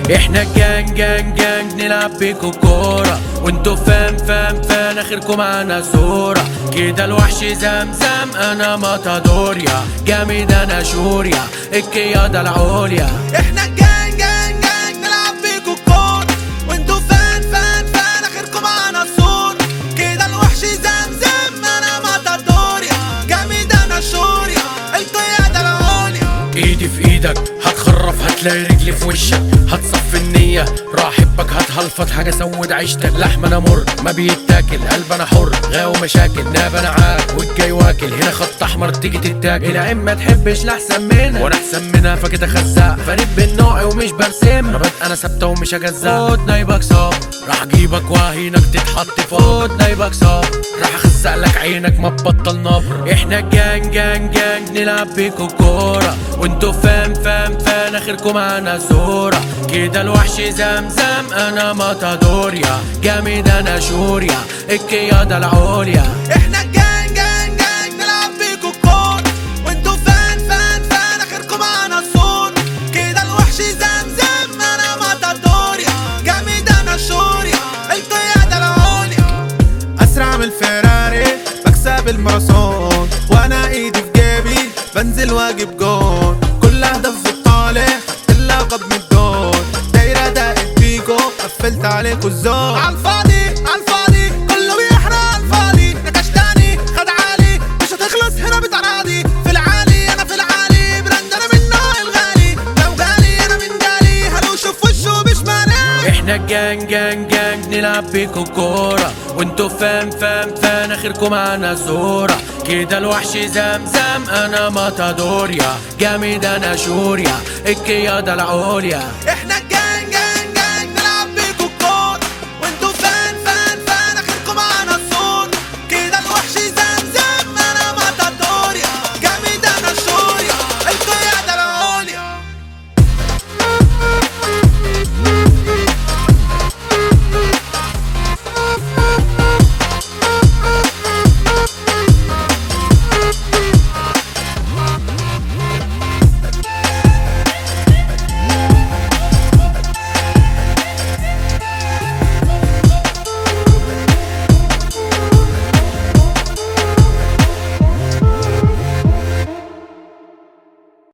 احنا جانج جانج جانج نلعب بيكو كورة، وانتو فان اخركم معانا صورة. كده الوحش زمزم انا ماتادوريا، جامد انا شوريا القيادة العليا. احنا جانج جانج جانج نلعب بيكو كورة، وانتو فان اخركم معانا صورة. كده الوحش زمزم انا ماتادوريا، جامد انا شوريا القيادة العليا. ايدي في ايدك هتخرف، هتلاقي رجلي في وشك، هتصفي النية راح حبك، هتهلفط حاجة سود عيشتك. لحم انا مر ما بيتاكل، قلب انا حر غاوي مشاكل، ناب انا عاك والجاي واكل. هنا خط احمر تيجي تتاكل، العين ما تحبش لاحسن منها وانا احسن منها، فكده خزاق فريد بين نوعي ومش برسم. ربط انا ثابته ومش هجزاق، فوت نايبك صاب راح اجيبك واهينك تتحط فوت نايبك صاب، راح اخزق لك عينك ما تبطل نبر. احنا جانج جانج جانج نلعب بيكو كورة، وانتو فان اخركم معانا صورة. كده الوحش زمزم انا ماتادوريا، جامد انا شوريا القيادة العليا. احنا جانج جانج جانج نلعب بيكو كورة، وانتو فان اخركم معانا صورة. كده الوحش زمزم انا ماتادوريا، جامد انا شوريا القيادة العليا. اسرع من الفيراري بكسب الماراثون، وانا ايدي في جيبي بنزل واجيب جون. كل هدف في الطالع اللقب من الدور، دايرة دقت بيكو قفلت عليكو الزون. عالفاضي كله بيحرق عالفاضي، نكشتاني خد عالي مش هتخلص هنا بتعراضي. في العالي انا في العالي براند انا من نوع الغالي، لو جالي انا من جالي هنشوف وشه بشمالي. احنا جانج جانج جانج نلعب بيكو كورة، وانتو فان اخركم معانا صورة. كده الوحش زمزم انا ماتادوريا، جامد انا شوريا القيادة العليا. احنا